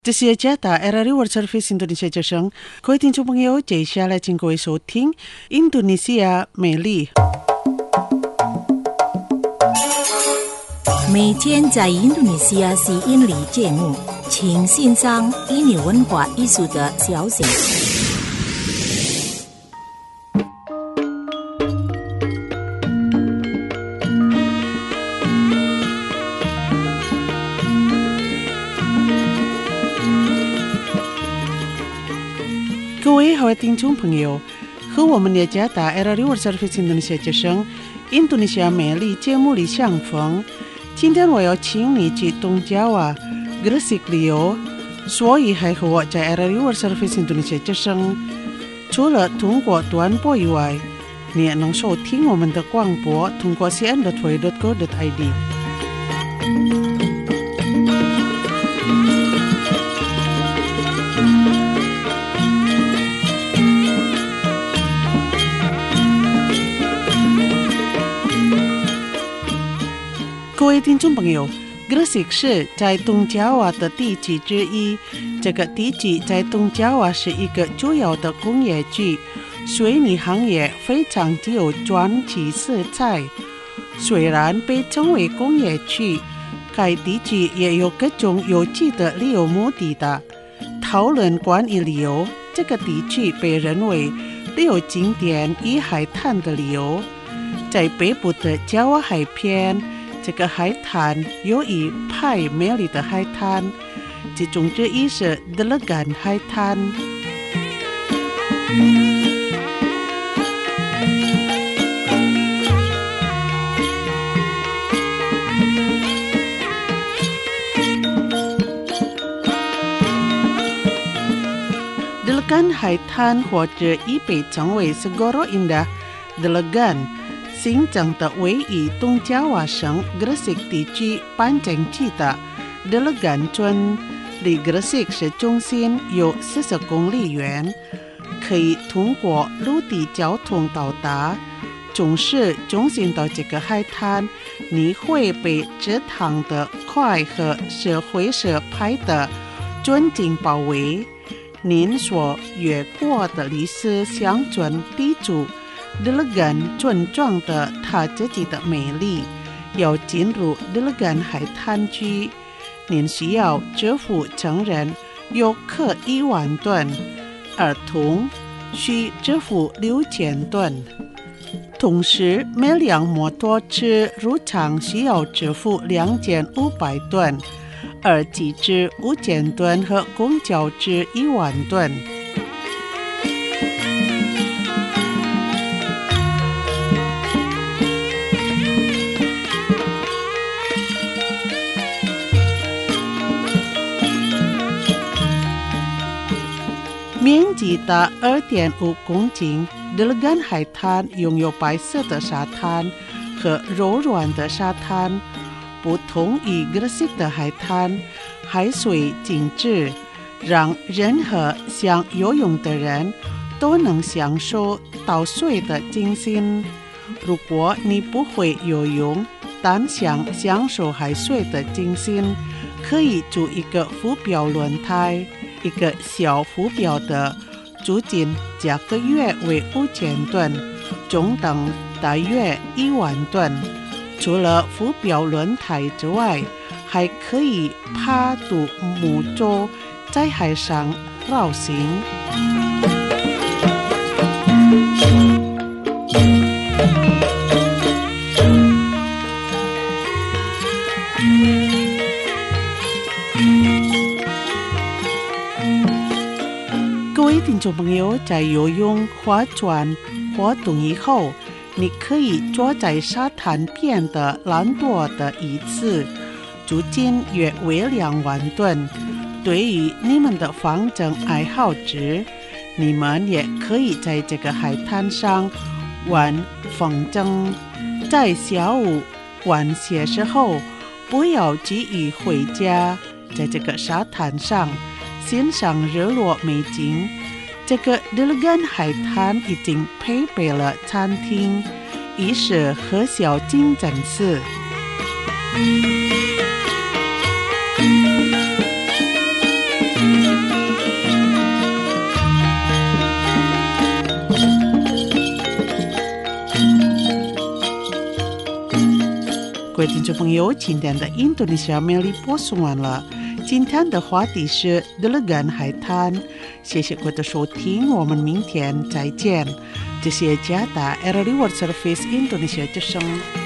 这是加达 RRI World Service Indonesia 之声，各位听众朋友，接下来请各位收听印度尼西亚美丽。 每天在印度尼西亚吸引力节目，请欣赏印尼文化艺术的消息。 各位好，听众朋友，和我们的加达 RRI World Service Indonesia 之声印度尼西亚美丽节目里相逢。今天我要请你去东加瓦 Gresik 旅游，所以还和我在 RRI World Service Indonesia 之声。除了通过短波以外，你也能收听我们的广播，通过 cn.oi.go.id。各位听众朋友 Gresik 是在东加瓦的地区之一，这个地区在东加瓦是一个主要的工业区，水泥行业非常具有传奇色彩。虽然被称为工业区，该地区也有各种有趣的旅游目的地。讨论关于旅游，这个地区被认为旅游景点与海滩的旅游。在北部的加瓦海边，这个海滩有一派美丽的海滩，其中之一是德勒干海滩。德勒干海滩或者亦被称为 Segoro Indah Delegan，形成的位于东加瓦省 Gresik 地区半径区的德勒干村，离 Gresik 市中心有40公里远，可以通过陆地交通到达。从市中心到这个海滩，你会被这趟的快和社会社派的尊敬包围。您所越过的历史乡村地主德勒干村庄的它自己的美丽。要进入德勒干海滩区，您需要支付成人游客1万盾，儿童需支付6000盾。同时，每辆摩托车入场需要支付2500吨，而机车5000吨和公交车1万吨。面积达2.5公顷，德勒干海滩拥有白色的沙滩和柔软的沙滩。不同于 Gresik 的海滩，海水静止，让任何想游泳的人都能享受到水的清新。如果你不会游泳，但想享受海水的清新，可以租一个浮标轮胎。一个小浮标的租金价个月为5000吨，总等大约1万吨。除了浮标轮胎之外，还可以爬独木舟在海上绕行。各位听众朋友，在游泳、划船活动以后，你可以坐在沙滩边的懒惰的椅子，租金约为2万吨。对于你们的风筝爱好者，你们也可以在这个海滩上玩风筝。在下午晚些时候，不要急于回家，在这个沙滩上欣赏日落美景。这个德勒干海滩已经配备了餐厅，一是和小清真寺。 位听众朋友，今天的印度尼西亚美丽播送完了。今天的话题是德勒干海滩，谢谢各位的收听，我们明天再见。这是加达 RRI World Service 印度尼西亚之声。